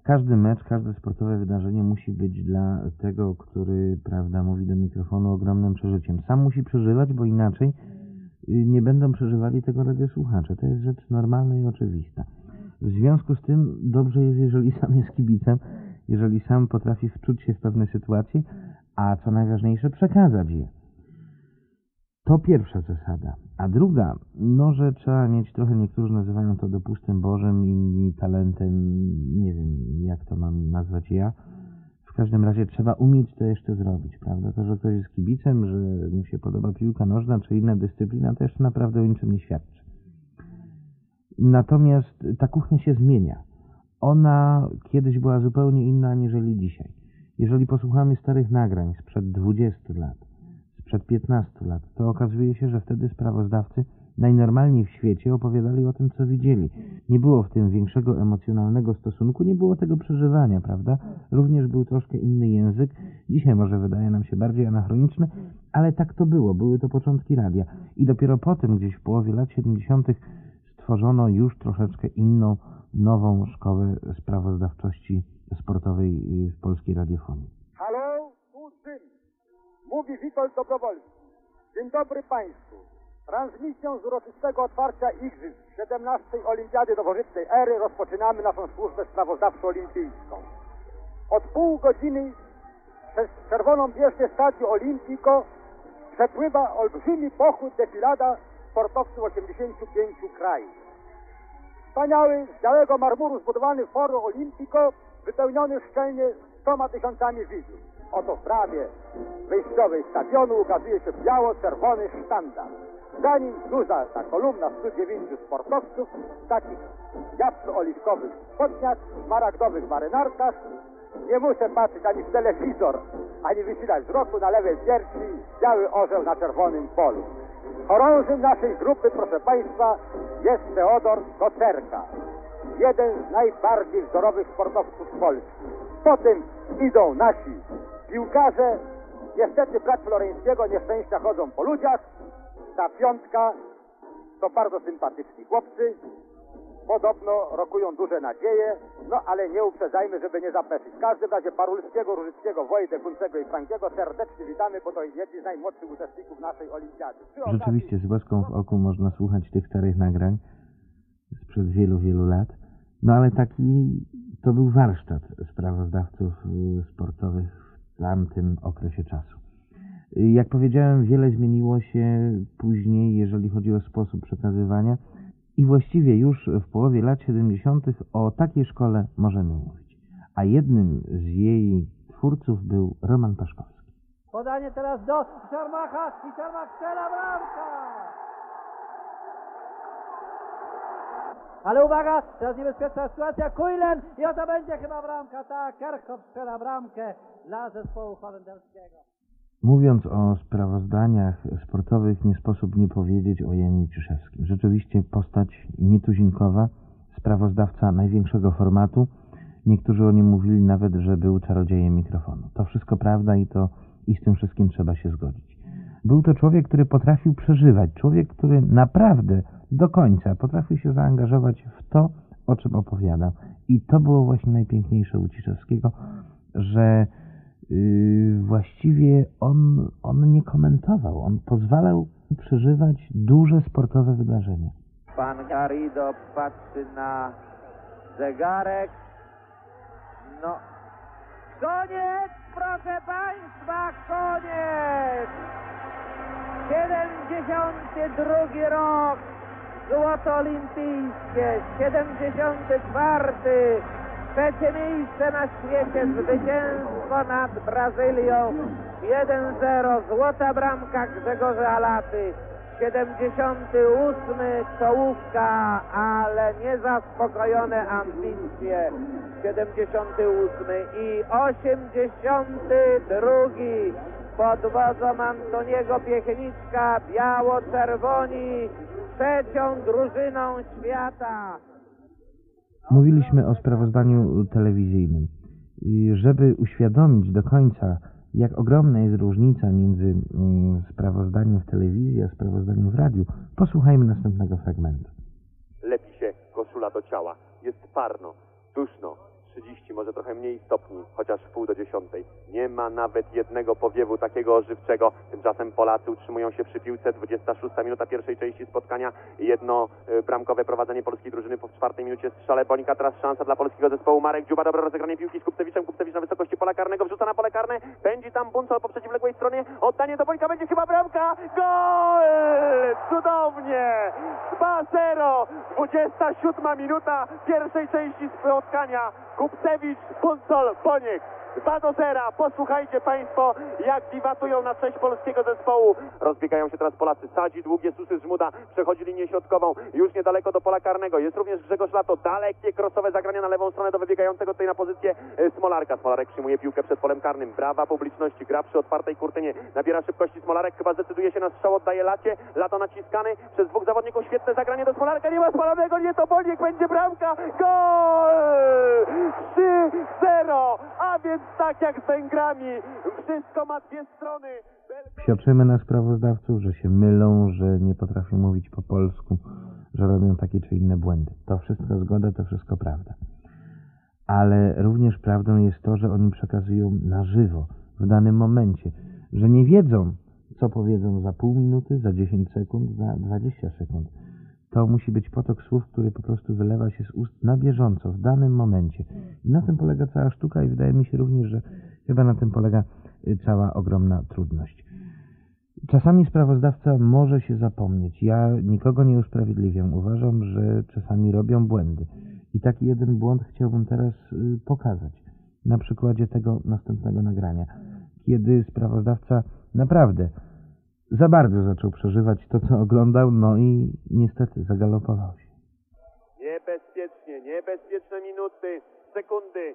Każdy mecz, każde sportowe wydarzenie musi być dla tego, który, prawda, mówi do mikrofonu, ogromnym przeżyciem. Sam musi przeżywać, bo inaczej nie będą przeżywali tego radiosłuchacze. To jest rzecz normalna i oczywista. W związku z tym dobrze jest, jeżeli sam jest kibicem, jeżeli sam potrafi wczuć się w pewne sytuacje, a co najważniejsze, przekazać je. To pierwsza zasada. A druga, no, że trzeba mieć trochę, niektórzy nazywają to dopustem Bożym, inni talentem, nie wiem, jak to mam nazwać ja. W każdym razie trzeba umieć to jeszcze zrobić, prawda? To, że ktoś jest kibicem, że mu się podoba piłka nożna czy inna dyscyplina, to jeszcze naprawdę o niczym nie świadczy. Natomiast ta kuchnia się zmienia. Ona kiedyś była zupełnie inna aniżeli dzisiaj. Jeżeli posłuchamy starych nagrań sprzed 20 lat, sprzed 15 lat, to okazuje się, że wtedy sprawozdawcy najnormalniej w świecie opowiadali o tym, co widzieli. Nie było w tym większego emocjonalnego stosunku, nie było tego przeżywania, prawda? Również był troszkę inny język. Dzisiaj może wydaje nam się bardziej anachroniczny, ale tak to było. Były to początki radia. I dopiero potem, gdzieś w połowie lat 70., stworzono już troszeczkę inną, nową szkołę sprawozdawczości sportowej w polskiej radiofonii. Halo, tu Rzym. Mówi Witold Dobrowolski. Dzień dobry Państwu. Transmisją z uroczystego otwarcia Igrzysk 17. Olimpiady Nowożytnej Ery rozpoczynamy naszą służbę sprawozdawczo-olimpijską. Od pół godziny przez czerwoną bieżnię Stadium Olimpico przepływa olbrzymi pochód defilada sportowców 85 krajów. Wspaniały, z białego marmuru zbudowany Forum Olimpico wypełniony szczelnie 100 000 widzów. Oto w bramie wejściowej stadionu ukazuje się biało-czerwony sztandar. Za nim duża ta kolumna 109 sportowców w takich jasno-oliwkowych spodniach, szmaragdowych marynarkach. Nie muszę patrzeć ani w telewizor, ani wysilać wzroku na lewej piersi biały orzeł na czerwonym polu. Chorążym naszej grupy, proszę Państwa, jest Teodor Kocerka, jeden z najbardziej wzorowych sportowców Polski. Potem idą nasi piłkarze. Niestety brat Floreńskiego nieszczęścia chodzą po ludziach. Ta piątka to bardzo sympatyczni chłopcy. Podobno rokują duże nadzieje, no ale nie uprzedzajmy, żeby nie zapeszyć. W każdym razie Parulskiego, Różyckiego, Wojdę, Kuncego i Frankiego serdecznie witamy, bo to jedni z najmłodszych uczestników naszej olimpiady. Rzeczywiście z łezką w oku można słuchać tych starych nagrań sprzed wielu, wielu lat. No ale taki to był warsztat sprawozdawców sportowych w tamtym okresie czasu. Jak powiedziałem, wiele zmieniło się później, jeżeli chodzi o sposób przekazywania i właściwie już w połowie lat 70. o takiej szkole możemy mówić. A jednym z jej twórców był Roman Paszkowski. Podanie teraz do Czarmacha i Czarmach strzela, bramka! Ale uwaga, teraz niebezpieczna sytuacja, Kujlen i oto będzie chyba bramka, tak, Kerkhoff strzela bramkę dla zespołu holenderskiego. Mówiąc o sprawozdaniach sportowych, nie sposób nie powiedzieć o Janie Ciszewskim. Rzeczywiście postać nietuzinkowa, sprawozdawca największego formatu. Niektórzy o nim mówili nawet, że był czarodziejem mikrofonu. To wszystko prawda i z tym wszystkim trzeba się zgodzić. Był to człowiek, który potrafił przeżywać, człowiek, który naprawdę do końca potrafił się zaangażować w to, o czym opowiadał. I to było właśnie najpiękniejsze u Ciszewskiego, że właściwie on nie komentował, on pozwalał przeżywać duże sportowe wydarzenia. Pan Garrido patrzy na zegarek. No, koniec, proszę Państwa, koniec! 72 rok, złoto olimpijskie, 74. Trzecie miejsce na świecie, zwycięstwo nad Brazylią, 1-0, złota bramka Grzegorza Alaty, 78. czołówka, ale niezaspokojone ambicje, 78. i 82. pod wodzą Antoniego Piechniczka, biało-czerwoni, trzecią drużyną świata. Mówiliśmy o sprawozdaniu telewizyjnym. Żeby uświadomić do końca, jak ogromna jest różnica między sprawozdaniem w telewizji a sprawozdaniem w radiu, posłuchajmy następnego fragmentu. Lepi się koszula do ciała. Jest parno, duszno. 30, może trochę mniej stopni, chociaż w pół do 10. Nie ma nawet jednego powiewu takiego ożywczego. Tymczasem Polacy utrzymują się przy piłce. 26 minuta pierwszej części spotkania. Jedno bramkowe prowadzenie polskiej drużyny po 4 minucie strzale Bonika. Teraz szansa dla polskiego zespołu. Marek Dziuba, dobre rozegranie piłki z Kupcewiczem. Kupcewicz na wysokości pola karnego, wrzuca na pole karne. Pędzi tam Buncol po przeciwległej stronie. Oddanie do Bonika, będzie chyba bramka. Gol! Cudownie! 2-0. 27 minuta pierwszej części spotkania. Kupcewicz, Buncol, Boniek. 2-0. Posłuchajcie Państwo, jak wiwatują na cześć polskiego zespołu. Rozbiegają się teraz Polacy. Sadzi, długie susy, Żmuda. Przechodzi linię środkową. Już niedaleko do pola karnego. Jest również Grzegorz Lato. Dalekie krosowe zagrania na lewą stronę do wybiegającego tutaj na pozycję Smolarka. Smolarek przyjmuje piłkę przed polem karnym. Brawa publiczności. Gra przy otwartej kurtynie. Nabiera szybkości Smolarek. Chyba zdecyduje się na strzał. Oddaje Lacie. Lato naciskany przez dwóch zawodników. Świetne zagranie do Smolarka. Nie ma spalonego. Nie to Boniek. Będzie bramka. Gol! 3-0. A więc tak jak z Węgrami. Wszystko ma dwie strony. Psioczymy na sprawozdawców, że się mylą, że nie potrafią mówić po polsku, że robią takie czy inne błędy. To wszystko zgoda, to wszystko prawda. Ale również prawdą jest to, że oni przekazują na żywo, w danym momencie, że nie wiedzą, co powiedzą za pół minuty, za 10 sekund, za 20 sekund. To musi być potok słów, który po prostu wylewa się z ust na bieżąco, w danym momencie. I na tym polega cała sztuka i wydaje mi się również, że chyba na tym polega cała ogromna trudność. Czasami sprawozdawca może się zapomnieć. Ja nikogo nie usprawiedliwiam. Uważam, że czasami robią błędy. I taki jeden błąd chciałbym teraz pokazać. Na przykładzie tego następnego nagrania. Kiedy sprawozdawca naprawdę za bardzo zaczął przeżywać to, co oglądał, no i niestety zagalopował się. Niebezpieczne minuty, sekundy.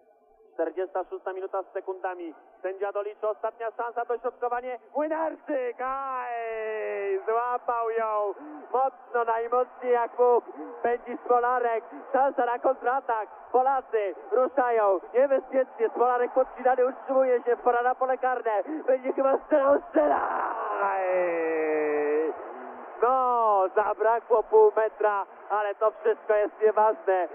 46 minuta z sekundami. Sędzia doliczy, ostatnia szansa, dośrodkowanie. Młynarczyk! Aj! Złapał ją mocno, najmocniej jak mógł. Pędzi Smolarek. Szansa na kontratak. Polacy ruszają. Niebezpiecznie. Smolarek podcinany, utrzymuje się. Pora na pole karne. Będzie chyba strzela. No, zabrakło pół metra, ale to wszystko jest nieważne.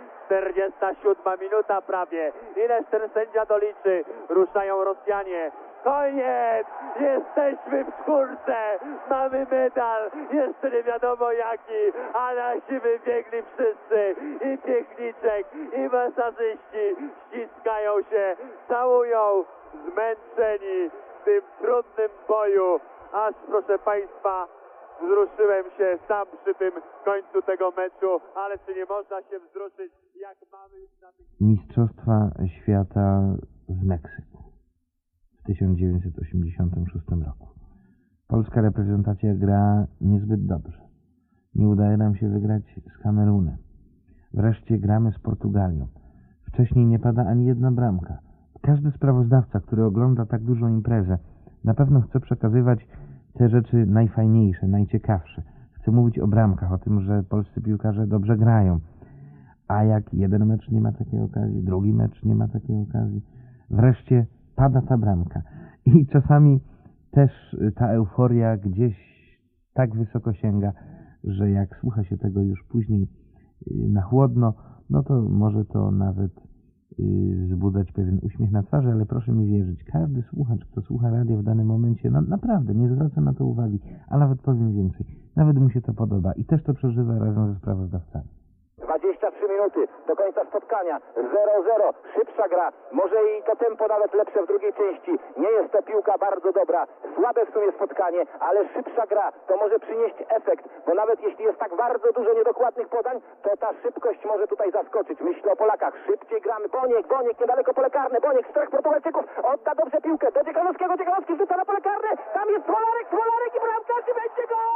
47 minuta prawie. Ileż ten sędzia doliczy? Ruszają Rosjanie. Koniec! Jesteśmy w czwórce! Mamy medal! Jeszcze nie wiadomo jaki, a nasi wybiegli wszyscy. I Piechniczek, i masażyści ściskają się, całują, zmęczeni w tym trudnym boju. Aż, proszę Państwa, wzruszyłem się sam przy tym końcu tego meczu, ale czy nie można się wzruszyć, jak mamy już na tych... Mistrzostwa Świata w Meksyku w 1986 roku. Polska reprezentacja gra niezbyt dobrze. Nie udaje nam się wygrać z Kamerunem. Wreszcie gramy z Portugalią. Wcześniej nie pada ani jedna bramka. Każdy sprawozdawca, który ogląda tak dużą imprezę, na pewno chce przekazywać te rzeczy najfajniejsze, najciekawsze. Chcę mówić o bramkach, o tym, że polscy piłkarze dobrze grają. A jak jeden mecz nie ma takiej okazji, drugi mecz nie ma takiej okazji, wreszcie pada ta bramka. I czasami też ta euforia gdzieś tak wysoko sięga, że jak słucha się tego już później na chłodno, no to może to nawet wzbudzać pewien uśmiech na twarzy, ale proszę mi wierzyć, każdy słuchacz, kto słucha radia w danym momencie, no naprawdę nie zwraca na to uwagi, a nawet powiem więcej, nawet mu się to podoba i też to przeżywa razem ze sprawozdawcami. 23 minuty do końca spotkania, 0-0, szybsza gra, może i to tempo nawet lepsze w drugiej części, nie jest to piłka bardzo dobra, słabe w sumie spotkanie, ale szybsza gra, to może przynieść efekt, bo nawet jeśli jest tak bardzo dużo niedokładnych podań, to ta szybkość może tutaj zaskoczyć. Myślę o Polakach, szybciej gramy, Boniek, niedaleko pole karne, Boniek z 4 Portugalczyków, odda dobrze piłkę do Dziekanowskiego, Dziekanowski rzuca na pole karne, tam jest Smolarek i bramka, czy będzie gol!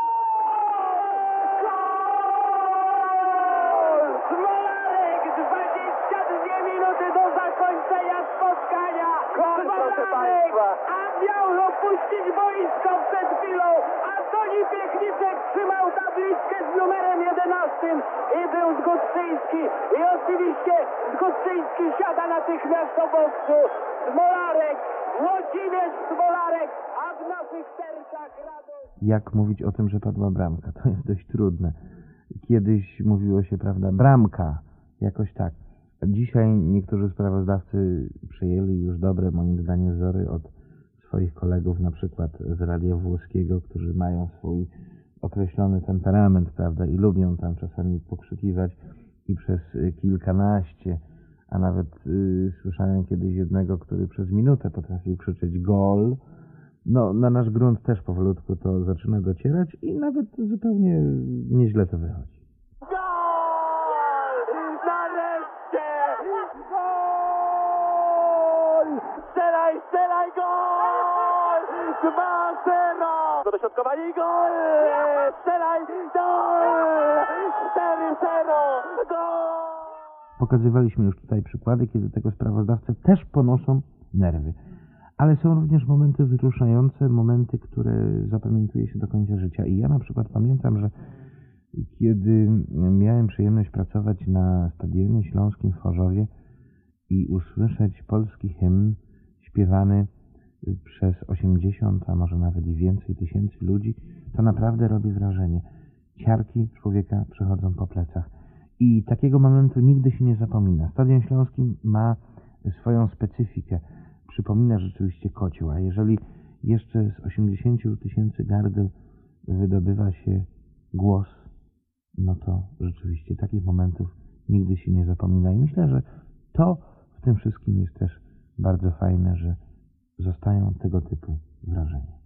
Smolarek, 22 minuty do zakończenia spotkania. Smolarek, a miał opuścić boisko przed chwilą. Antoni Piechniczek trzymał tabliczkę z numerem 11 i był Zgódczyński. I oczywiście Zgódczyński siada natychmiast do boksu. Smolarek, Włodzimierz Smolarek, a w naszych sercach radość. Jak mówić o tym, że padła bramka? To jest dość trudne. Kiedyś mówiło się, prawda, bramka, jakoś tak. Dzisiaj niektórzy sprawozdawcy przejęli już dobre, moim zdaniem, wzory od swoich kolegów, na przykład z radia włoskiego, którzy mają swój określony temperament, prawda, i lubią tam czasami pokrzykiwać i przez kilkanaście, a nawet słyszałem kiedyś jednego, który przez minutę potrafił krzyczeć gol. No, na nasz grunt też powolutku to zaczyna docierać i nawet zupełnie nieźle to wychodzi. Gol! Nareszcie! Gol! Strzelaj, strzelaj, gol! 2-0! Dośrodkowanie i gol! Strzelaj, gol! 4-0! Gol! Pokazywaliśmy już tutaj przykłady, kiedy tego sprawozdawcy też ponoszą nerwy. Ale są również momenty wzruszające, momenty, które zapamiętuje się do końca życia. I ja na przykład pamiętam, że kiedy miałem przyjemność pracować na Stadionie Śląskim w Chorzowie i usłyszeć polski hymn śpiewany przez 80, a może nawet i więcej tysięcy ludzi, to naprawdę robi wrażenie. Ciarki człowieka przechodzą po plecach. I takiego momentu nigdy się nie zapomina. Stadion Śląski ma swoją specyfikę. Przypomina rzeczywiście kocioł, a jeżeli jeszcze z 80 tysięcy gardeł wydobywa się głos, no to rzeczywiście takich momentów nigdy się nie zapomina. I myślę, że to w tym wszystkim jest też bardzo fajne, że zostają tego typu wrażenia.